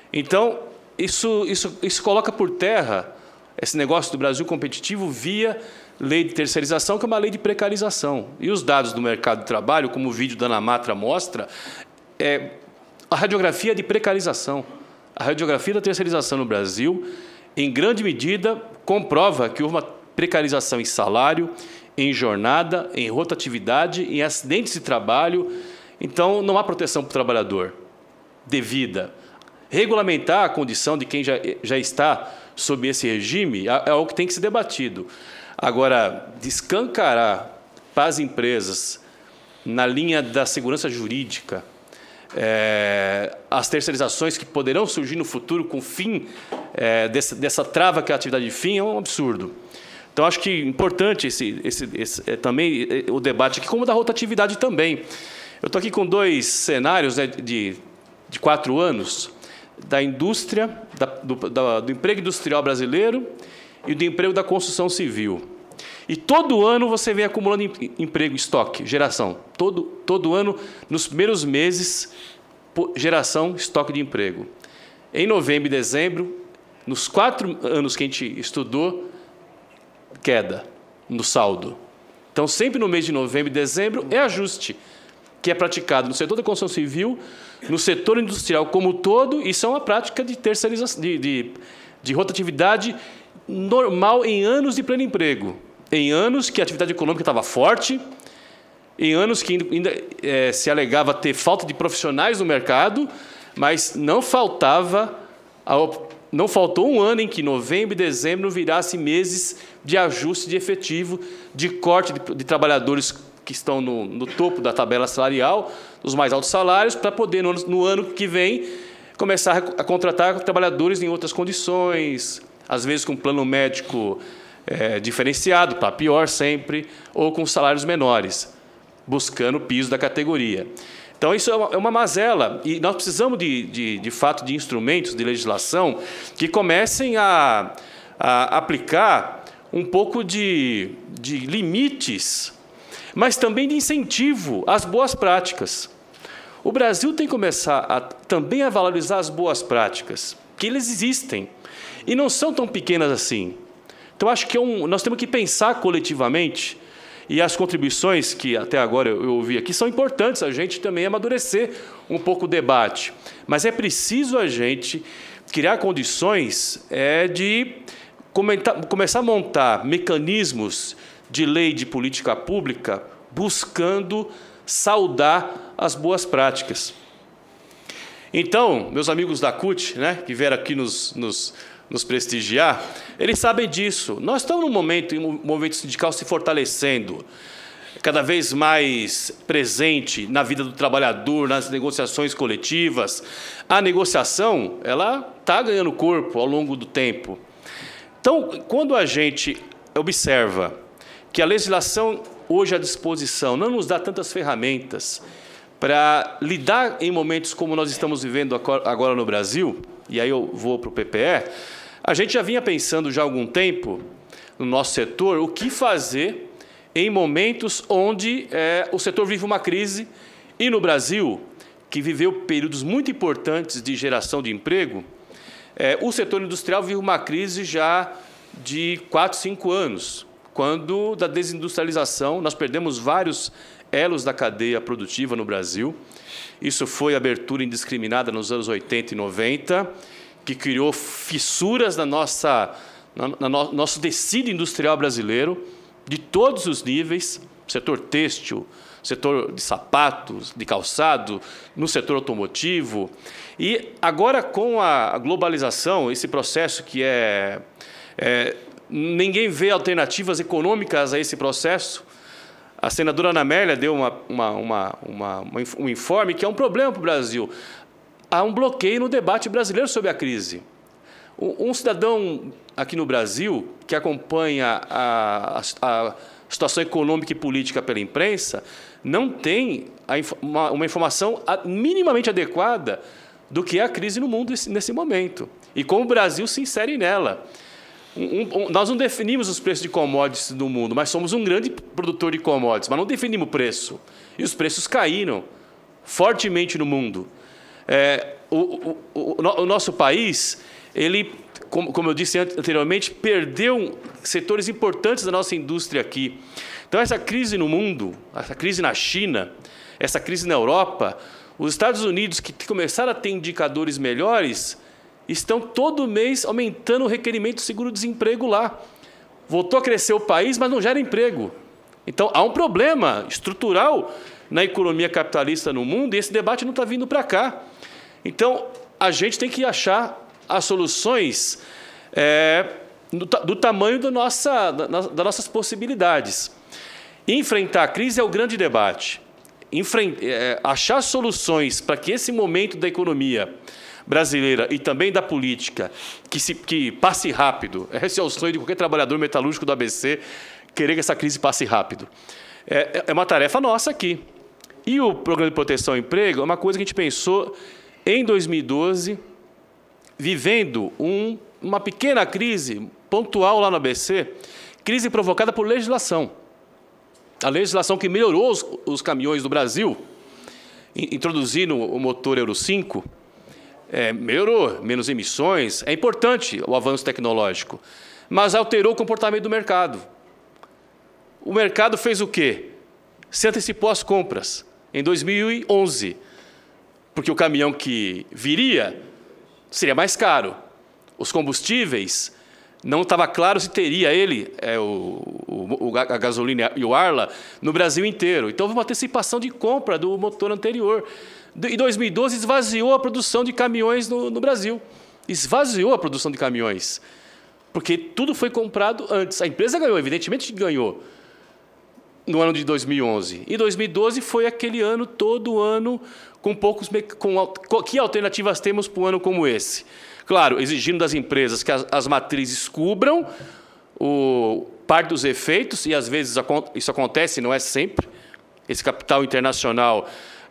Então, isso coloca por terra esse negócio do Brasil competitivo via lei de terceirização, que é uma lei de precarização. E os dados do mercado de trabalho, como o vídeo da Ana Matra mostra, a radiografia de precarização. A radiografia da terceirização no Brasil, em grande medida, comprova que houve uma precarização em salário, em jornada, em rotatividade, em acidentes de trabalho. Então, não há proteção para o trabalhador devida. Regulamentar a condição de quem já está sob esse regime é algo que tem que ser debatido. Agora, descancarar para as empresas, na linha da segurança jurídica, as terceirizações que poderão surgir no futuro com o fim dessa trava que é a atividade de fim, é um absurdo. Então, acho que é importante também o debate aqui, como da rotatividade também. Eu estou aqui com 2 cenários, né, de 4 anos, da indústria, do emprego industrial brasileiro e do emprego da construção civil. E todo ano você vem acumulando emprego, estoque, geração. Todo ano, nos primeiros meses, geração, estoque de emprego. Em novembro e dezembro, nos 4 anos que a gente estudou, queda no saldo. Então, sempre no mês de novembro e dezembro, é ajuste, que é praticado no setor da construção civil, no setor industrial como um todo. Isso é uma prática de terceirização, de rotatividade normal em anos de pleno emprego, em anos que a atividade econômica estava forte, em anos que ainda se alegava ter falta de profissionais no mercado, mas não faltou um ano em que novembro e dezembro virasse meses de ajuste de efetivo, de corte de trabalhadores que estão no topo da tabela salarial, os mais altos salários, para poder, no ano que vem, começar a contratar trabalhadores em outras condições, às vezes com plano médico diferenciado, para pior sempre, ou com salários menores, buscando o piso da categoria. Então, isso é uma mazela, e nós precisamos, de fato, de instrumentos de legislação que comecem a aplicar um pouco de limites, mas também de incentivo às boas práticas. O Brasil tem que começar também a valorizar as boas práticas, que eles existem, e não são tão pequenas assim. Então, acho que nós temos que pensar coletivamente, e as contribuições que até agora eu ouvi aqui são importantes, a gente também amadurecer um pouco o debate. Mas é preciso a gente criar condições de começar a montar mecanismos de lei de política pública buscando saudar as boas práticas. Então, meus amigos da CUT, né, que vieram aqui nos prestigiar, eles sabem disso. Nós estamos num momento em um movimento sindical se fortalecendo, cada vez mais presente na vida do trabalhador, nas negociações coletivas. A negociação, ela está ganhando corpo ao longo do tempo. Então, quando a gente observa que a legislação hoje à disposição não nos dá tantas ferramentas para lidar em momentos como nós estamos vivendo agora no Brasil, e aí eu vou para o PPE, a gente já vinha pensando já há algum tempo, no nosso setor, o que fazer em momentos onde o setor vive uma crise, e no Brasil, que viveu períodos muito importantes de geração de emprego, o setor industrial vive uma crise já de 4, 5 anos, quando da desindustrialização nós perdemos vários elos da cadeia produtiva no Brasil. Isso foi abertura indiscriminada nos anos 80 e 90, que criou fissuras no nosso tecido industrial brasileiro, de todos os níveis, setor têxtil, setor de sapatos, de calçado, no setor automotivo. E agora, com a globalização, esse processo que ninguém vê alternativas econômicas a esse processo. A senadora Ana Amélia deu um informe que é um problema para o Brasil. Há um bloqueio no debate brasileiro sobre a crise. Um cidadão aqui no Brasil, que acompanha a situação econômica e política pela imprensa, não tem uma informação minimamente adequada do que é a crise no mundo nesse momento e como o Brasil se insere nela. Nós não definimos os preços de commodities do mundo, mas somos um grande produtor de commodities, mas não definimos o preço. E os preços caíram fortemente no mundo. o nosso país, ele, como eu disse anteriormente, perdeu setores importantes da nossa indústria aqui. Então, essa crise no mundo, essa crise na China, essa crise na Europa, os Estados Unidos, que começaram a ter indicadores melhores, estão todo mês aumentando o requerimento de seguro-desemprego lá. Voltou a crescer o país, mas não gera emprego. Então, há um problema estrutural na economia capitalista no mundo e esse debate não está vindo para cá. Então, a gente tem que achar as soluções do tamanho das nossas possibilidades. Enfrentar a crise é o grande debate. Achar soluções para que esse momento da economia brasileira e também da política que passe rápido. Esse é o sonho de qualquer trabalhador metalúrgico do ABC, querer que essa crise passe rápido. É uma tarefa nossa aqui. E o Programa de Proteção ao Emprego é uma coisa que a gente pensou em 2012, vivendo uma pequena crise pontual lá no ABC, crise provocada por legislação. A legislação que melhorou os caminhões do Brasil, introduzindo o motor Euro 5, melhorou, menos emissões, é importante o avanço tecnológico, mas alterou o comportamento do mercado. O mercado fez o quê? Se antecipou às compras em 2011, porque o caminhão que viria seria mais caro. Os combustíveis, não estava claro se teria ele, a gasolina e o Arla, no Brasil inteiro. Então, houve uma antecipação de compra do motor anterior. Em 2012, esvaziou a produção de caminhões no Brasil. Esvaziou a produção de caminhões, porque tudo foi comprado antes. A empresa ganhou, evidentemente que ganhou, no ano de 2011. E 2012 foi aquele ano, todo ano, com poucos... Que alternativas temos para um ano como esse? Claro, exigindo das empresas que as matrizes cubram parte dos efeitos, e às vezes isso acontece, não é sempre. Esse capital internacional,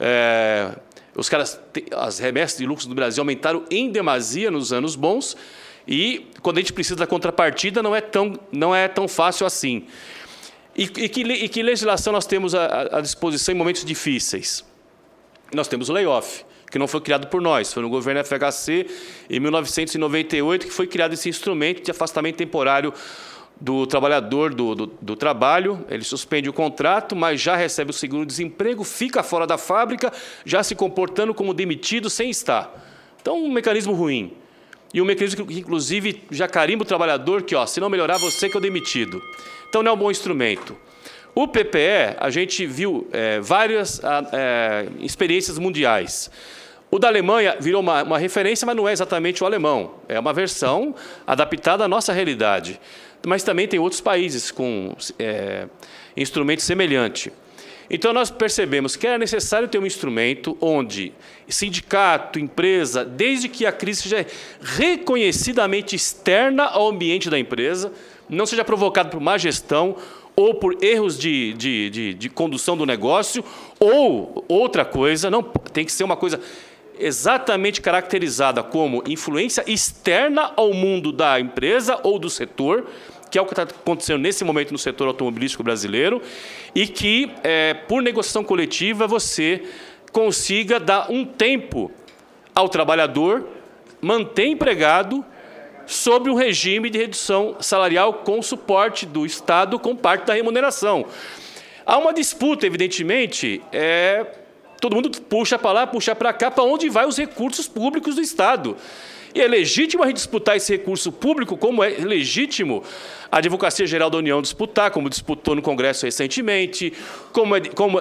as remessas de lucros do Brasil aumentaram em demasia nos anos bons, e quando a gente precisa da contrapartida, não é tão fácil assim. E que legislação nós temos à disposição em momentos difíceis? Nós temos o layoff, que não foi criado por nós, foi no governo FHC, em 1998, que foi criado esse instrumento de afastamento temporário do trabalhador do trabalho. Ele suspende o contrato, mas já recebe o seguro-desemprego, fica fora da fábrica, já se comportando como demitido sem estar. Então, um mecanismo ruim. E um mecanismo que, inclusive, já carimba o trabalhador que, se não melhorar, você que é o demitido. Então, não é um bom instrumento. O PPE, a gente viu várias experiências mundiais. O da Alemanha virou uma referência, mas não é exatamente o alemão. É uma versão adaptada à nossa realidade. Mas também tem outros países com instrumentos semelhantes. Então, nós percebemos que era necessário ter um instrumento onde sindicato, empresa, desde que a crise seja reconhecidamente externa ao ambiente da empresa, não seja provocada por má gestão ou por erros de condução do negócio, ou outra coisa, não tem que ser uma coisa exatamente caracterizada como influência externa ao mundo da empresa ou do setor, que é o que está acontecendo nesse momento no setor automobilístico brasileiro, e que, por negociação coletiva, você consiga dar um tempo ao trabalhador, manter empregado, sob um regime de redução salarial com suporte do Estado, com parte da remuneração. Há uma disputa, evidentemente, todo mundo puxa para lá, puxa para cá, para onde vai os recursos públicos do Estado. E é legítimo a gente disputar esse recurso público, como é legítimo a Advocacia Geral da União disputar, como disputou no Congresso recentemente, como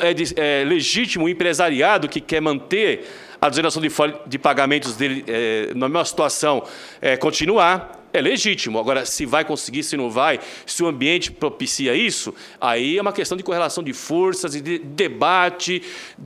é legítimo o empresariado que quer manter a desoneração de pagamentos dele na mesma situação continuar. É legítimo. Agora, se vai conseguir, se não vai, se o ambiente propicia isso, aí é uma questão de correlação de forças, de debate,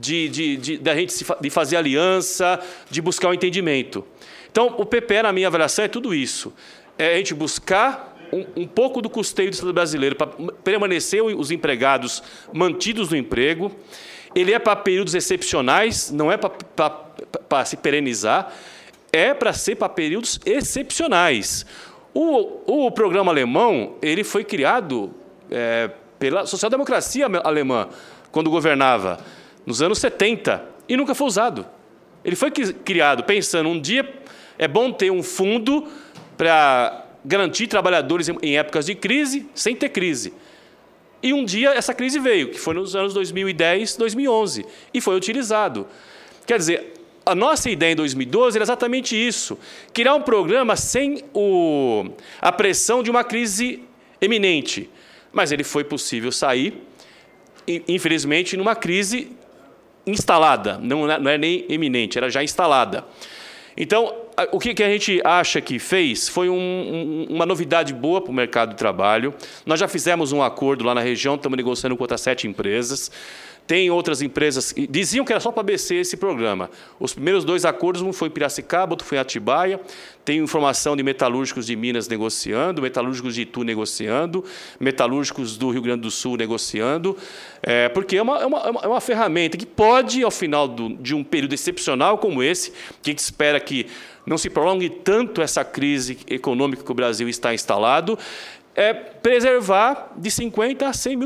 de fazer aliança, de buscar um entendimento. Então, o PPE, na minha avaliação, é tudo isso. É a gente buscar um pouco do custeio do Estado brasileiro para permanecer os empregados mantidos no emprego. Ele é para períodos excepcionais, não é para se perenizar, é para ser para períodos excepcionais. O programa alemão ele foi criado pela social-democracia alemã, quando governava, nos anos 70, e nunca foi usado. Ele foi criado pensando, um dia é bom ter um fundo para garantir trabalhadores em épocas de crise, sem ter crise. E um dia essa crise veio, que foi nos anos 2010, 2011, e foi utilizado. Quer dizer, a nossa ideia em 2012 era exatamente isso, criar um programa sem a pressão de uma crise eminente. Mas ele foi possível sair, infelizmente, numa crise instalada, não é nem eminente, era já instalada. Então, o que a gente acha que fez foi uma novidade boa para o mercado de trabalho. Nós já fizemos um acordo lá na região, estamos negociando com outras 7 empresas. Tem outras empresas que diziam que era só para a ABC esse programa. Os primeiros 2 acordos, um foi em Piracicaba, outro foi em Atibaia. Tem informação de metalúrgicos de Minas negociando, metalúrgicos de Itu negociando, metalúrgicos do Rio Grande do Sul negociando, porque é uma ferramenta que pode, ao final de um período excepcional como esse, que a gente espera que não se prolongue tanto essa crise econômica que o Brasil está instalado, preservar de 50 a 100 mil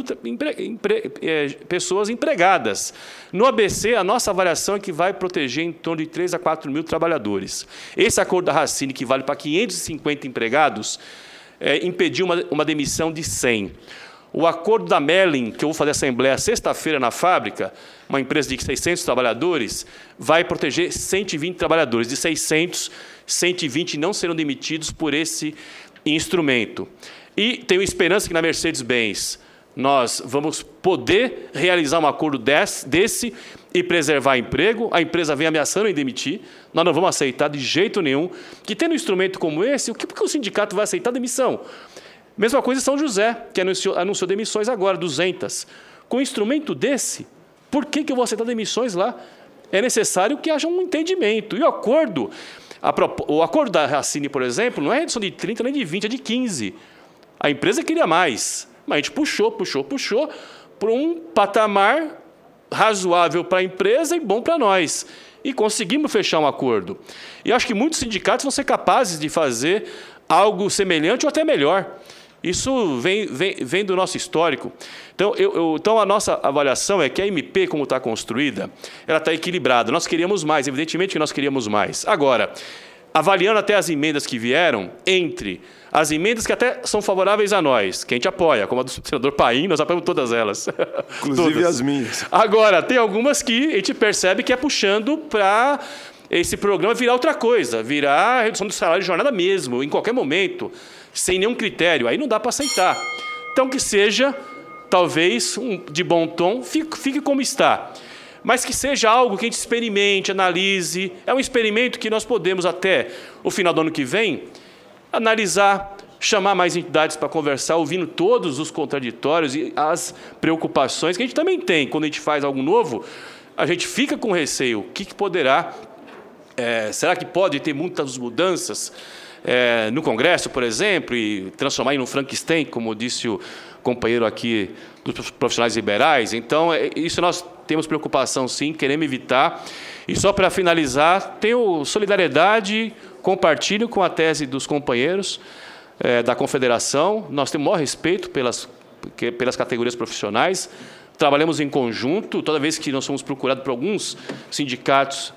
pessoas empregadas. No ABC, a nossa avaliação é que vai proteger em torno de 3 a 4 mil trabalhadores. Esse acordo da Racine, que vale para 550 empregados, impediu uma demissão de 100. O acordo da Merlin, que eu vou fazer assembleia sexta-feira na fábrica, uma empresa de 600 trabalhadores, vai proteger 120 trabalhadores. De 600, 120 não serão demitidos por esse instrumento. E tenho esperança que na Mercedes-Benz nós vamos poder realizar um acordo desse e preservar emprego. A empresa vem ameaçando em demitir, nós não vamos aceitar de jeito nenhum. Que tendo um instrumento como esse, por que o sindicato vai aceitar demissão? Mesma coisa em São José, que anunciou demissões agora, 200. Com um instrumento desse, por que eu vou aceitar demissões lá? É necessário que haja um entendimento. E o acordo da Racine, por exemplo, não é redução de 30 nem de 20, é de 15. A empresa queria mais, mas a gente puxou para um patamar razoável para a empresa e bom para nós. E conseguimos fechar um acordo. E acho que muitos sindicatos vão ser capazes de fazer algo semelhante ou até melhor. Isso vem do nosso histórico. Então, a nossa avaliação é que a MP, como está construída, ela está equilibrada. Nós queríamos mais, evidentemente que nós queríamos mais. Agora, avaliando até as emendas que vieram, entre as emendas que até são favoráveis a nós, que a gente apoia, como a do senador Paim, nós apoiamos todas elas. Inclusive todas. As minhas. Agora, tem algumas que a gente percebe que é puxando para esse programa virar outra coisa, virar redução do salário de jornada mesmo, em qualquer momento, sem nenhum critério. Aí não dá para aceitar. Então, que seja, talvez, de bom tom, fique como está. Mas que seja algo que a gente experimente, analise. É um experimento que nós podemos, até o final do ano que vem, analisar, chamar mais entidades para conversar, ouvindo todos os contraditórios e as preocupações que a gente também tem. Quando a gente faz algo novo, a gente fica com receio. O que poderá... será que pode ter muitas mudanças no Congresso, por exemplo, e transformar em um Frankenstein, como disse o companheiro aqui dos profissionais liberais? Então, isso nós temos preocupação, sim, queremos evitar. E só para finalizar, tenho solidariedade, compartilho com a tese dos companheiros da Confederação. Nós temos o maior respeito pelas categorias profissionais, trabalhamos em conjunto. Toda vez que nós somos procurados por alguns sindicatos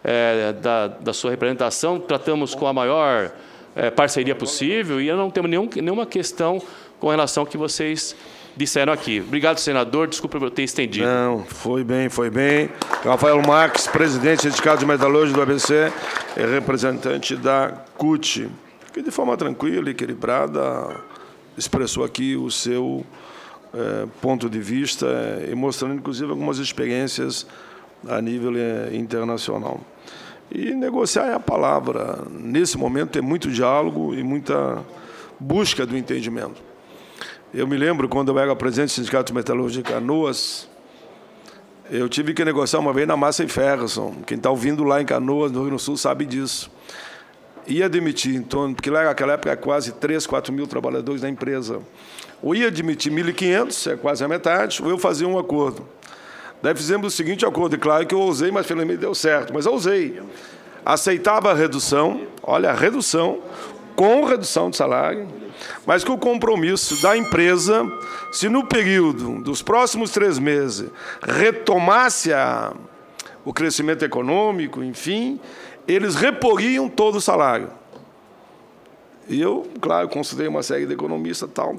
da sua representação, tratamos com a maior parceria possível, e eu não tenho nenhuma questão com relação ao que vocês disseram aqui. Obrigado, senador. Desculpa por ter estendido. Não, foi bem. Rafael Marques, presidente do Sindicato de Metalúrgica do ABC, e representante da CUT, que de forma tranquila e equilibrada expressou aqui o seu ponto de vista e mostrando, inclusive, algumas experiências a nível internacional. E negociar é a palavra. Nesse momento, tem muito diálogo e muita busca do entendimento. Eu me lembro, quando eu era presidente do Sindicato de Metalúrgica de Canoas, eu tive que negociar uma vez na Massey Ferguson. Quem está ouvindo lá em Canoas, no Rio Grande do Sul, sabe disso. Ia demitir, então, porque lá naquela época, quase 3, 4 mil trabalhadores da empresa. Ou ia demitir 1.500, é quase a metade, ou eu fazia um acordo. Daí fizemos o seguinte acordo, e claro que eu ousei, mas felizmente deu certo, mas eu ousei. Aceitava a redução, olha, a redução, com redução de salário, mas com o compromisso da empresa, se no período dos próximos 3 meses retomasse o crescimento econômico, enfim, eles reporiam todo o salário. E eu, claro, consultei uma série de economistas, tal,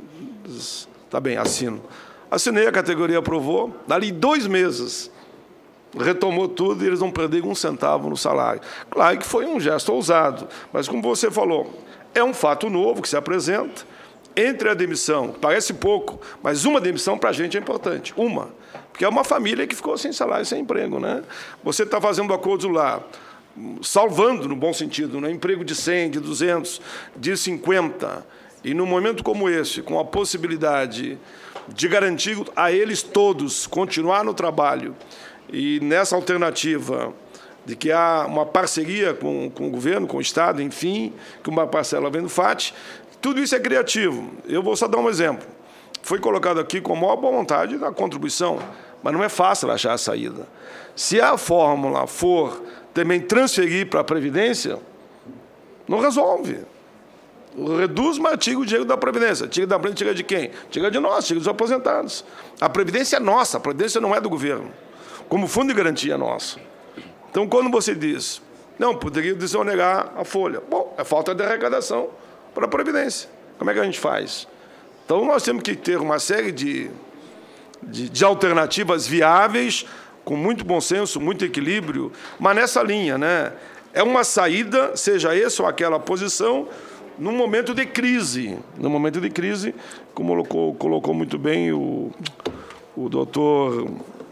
tá bem, assino. Assinei, a categoria aprovou, dali 2 meses, retomou tudo e eles não perderam 1 centavo no salário. Claro que foi um gesto ousado, mas como você falou, é um fato novo que se apresenta. Entre a demissão, parece pouco, mas uma demissão para a gente é importante, uma. Porque é uma família que ficou sem salário e sem emprego, né? Você está fazendo acordo lá, salvando, no bom sentido, né? Emprego de 100, de 200, de 50. E num momento como esse, com a possibilidade de garantir a eles todos continuar no trabalho, e nessa alternativa de que há uma parceria com o governo, com o Estado, enfim, que uma parcela vem do FAT, tudo isso é criativo. Eu vou só dar um exemplo. Foi colocado aqui com a maior boa vontade da contribuição, mas não é fácil achar a saída. Se a fórmula for também transferir para a Previdência, não resolve. Reduz, mas tira o dinheiro da Previdência. Tira da Previdência, tira de quem? Tira de nós, tira dos aposentados. A Previdência é nossa, a Previdência não é do governo. Como fundo de garantia é nosso. Então, quando você diz, não, poderia desonerar a folha. Bom, é falta de arrecadação para a Previdência. Como é que a gente faz? Então, nós temos que ter uma série de alternativas viáveis, com muito bom senso, muito equilíbrio, mas nessa linha, né? É uma saída, seja essa ou aquela posição, num momento de crise. No momento de crise, como colocou muito bem o doutor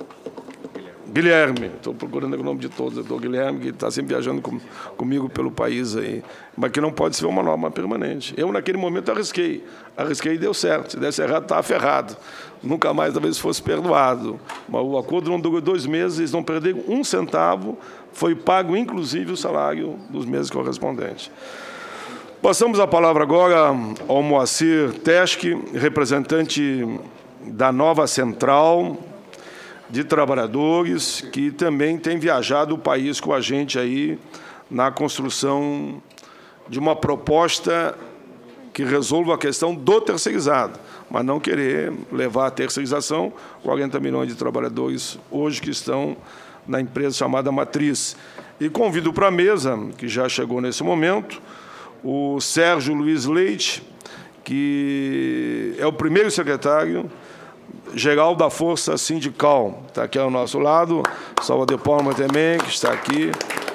Guilherme, estou procurando o nome de todos, doutor Guilherme, que está sempre viajando comigo pelo país aí, mas que não pode ser uma norma permanente. Eu, naquele momento, arrisquei e deu certo. Se desse errado, estava ferrado. Nunca mais, talvez, fosse perdoado. Mas o acordo não durou 2 meses, eles não perderam 1 centavo, foi pago, inclusive, o salário dos meses correspondentes. Passamos a palavra agora ao Moacir Teschke, representante da Nova Central de Trabalhadores, que também tem viajado o país com a gente aí na construção de uma proposta que resolva a questão do terceirizado, mas não querer levar a terceirização 40 milhões de trabalhadores hoje que estão na empresa chamada Matriz. E convido para a mesa, que já chegou nesse momento, o Sérgio Luiz Leite, que é o primeiro secretário-geral da Força Sindical. Está aqui ao nosso lado, Salvador Palma também, que está aqui.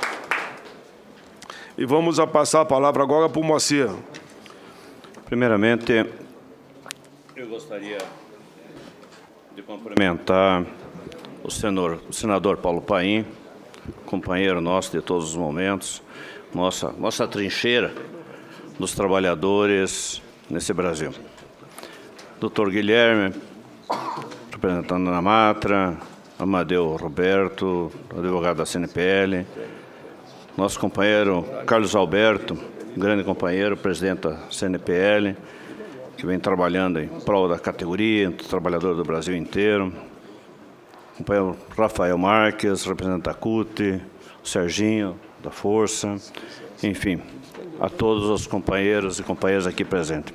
E vamos passar a palavra agora para o Moacir. Primeiramente, eu gostaria de cumprimentar o senador Paulo Paim, companheiro nosso de todos os momentos, nossa trincheira dos trabalhadores nesse Brasil. Doutor Guilherme, representando a Matra, Amadeu Roberto, advogado da CNPL, nosso companheiro Carlos Alberto, grande companheiro, presidente da CNPL, que vem trabalhando em prol da categoria, trabalhador do Brasil inteiro, companheiro Rafael Marques, representante da CUT, o Serginho, da Força, enfim, a todos os companheiros e companheiras aqui presentes.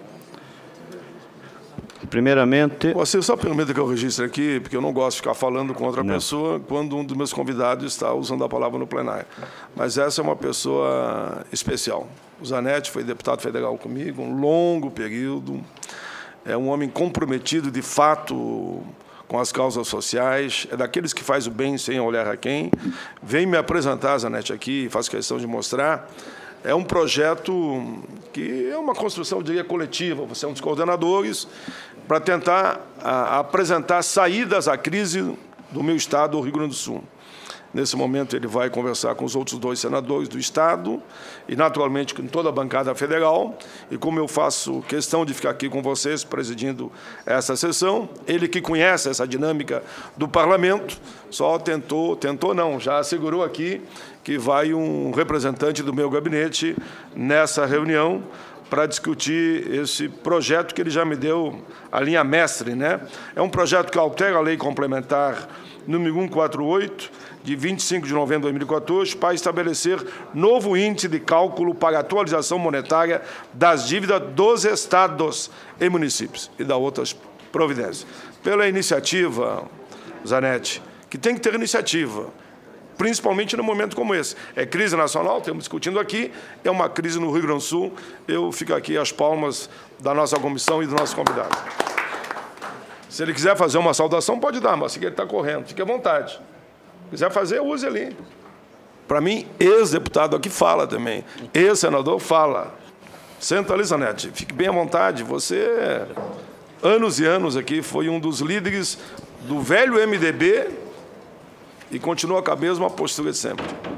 Primeiramente... Você só permita que eu registre aqui, porque eu não gosto de ficar falando com outra pessoa quando um dos meus convidados está usando a palavra no plenário. Mas essa é uma pessoa especial. O Zanetti foi deputado federal comigo, um longo período. É um homem comprometido, de fato, com as causas sociais. É daqueles que faz o bem sem olhar a quem. Vem me apresentar, Zanetti, aqui, faço questão de mostrar. É um projeto que é uma construção, eu diria, coletiva. Você é um dos coordenadores para tentar apresentar saídas à crise do meu estado, o Rio Grande do Sul. Nesse momento, ele vai conversar com os outros 2 senadores do estado e, naturalmente, com toda a bancada federal. E como eu faço questão de ficar aqui com vocês, presidindo essa sessão, ele que conhece essa dinâmica do parlamento, só tentou não, já assegurou aqui que vai um representante do meu gabinete nessa reunião para discutir esse projeto que ele já me deu a linha mestre, né? É um projeto que altera a Lei Complementar número 148, de 25 de novembro de 2014, para estabelecer novo índice de cálculo para atualização monetária das dívidas dos estados e municípios e da outras providências. Pela iniciativa, Zanetti, que tem que ter iniciativa, principalmente num momento como esse. É crise nacional, estamos discutindo aqui, é uma crise no Rio Grande do Sul. Eu fico aqui às palmas da nossa comissão e do nosso convidado. Se ele quiser fazer uma saudação, pode dar, mas se ele está correndo, fique à vontade. Se quiser fazer, use ali. Para mim, ex-deputado aqui fala também, ex-senador fala. Senta ali, Zanetti, fique bem à vontade. Você, anos e anos aqui, foi um dos líderes do velho MDB e continua com a mesma postura de sempre.